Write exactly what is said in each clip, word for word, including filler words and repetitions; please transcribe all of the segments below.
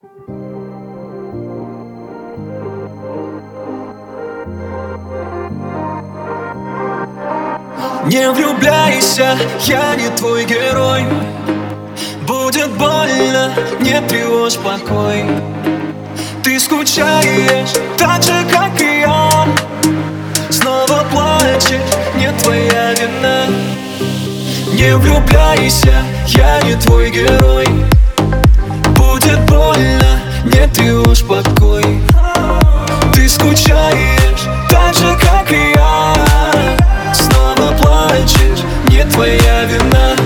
Не влюбляйся, я не твой герой. Будет больно, не тревожь покой. Ты скучаешь так же, как и я. Снова плачешь, не твоя вина. Не влюбляйся, я не твой герой. Будет больно, не тревожь покой. Ты скучаешь так же, как и я. Снова плачешь, не твоя вина.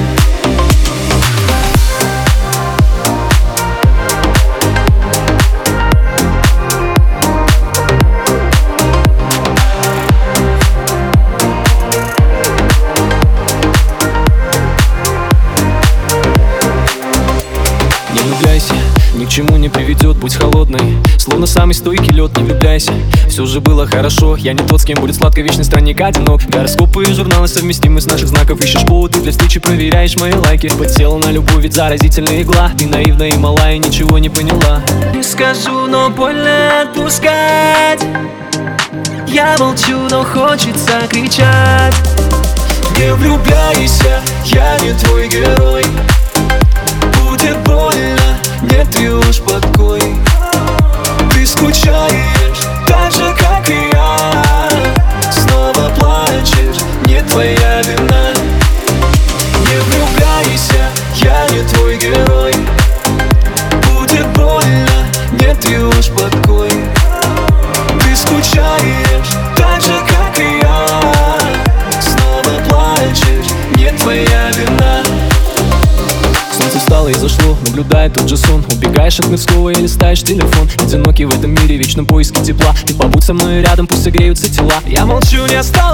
Не влюбляйся, ни к чему не приведет, будь холодной, словно самый стойкий лед. Не влюбляйся, все же было хорошо. Я не тот, с кем будет сладко, вечный странник одинок. Гороскопы и журналы совместимы с наших знаков. Ищешь поводы для встречи, проверяешь мои лайки. Подсела на любовь, ведь заразительная игла. Ты наивна и мала, и ничего не поняла. Не скажу, но больно отпускать. Я молчу, но хочется кричать. Не влюбляйся, я не твой герой. Будет больно, не тревожь покой. Ты скучаешь так же, как и я. Снова плачешь, не твоя вина. Не влюбляйся, я не твой герой. Будет больно, не тревожь покой. Ты скучаешь так же, как и я. Снова плачешь, не твоя вина. Солнце встало и зашло, наблюдая тот же сон. Убегаешь от мирского и листаешь телефон. Одинокий в этом мире, в вечном поиске тепла. Ты побудь со мной рядом, пусть согреются тела. Я молчу, не осталось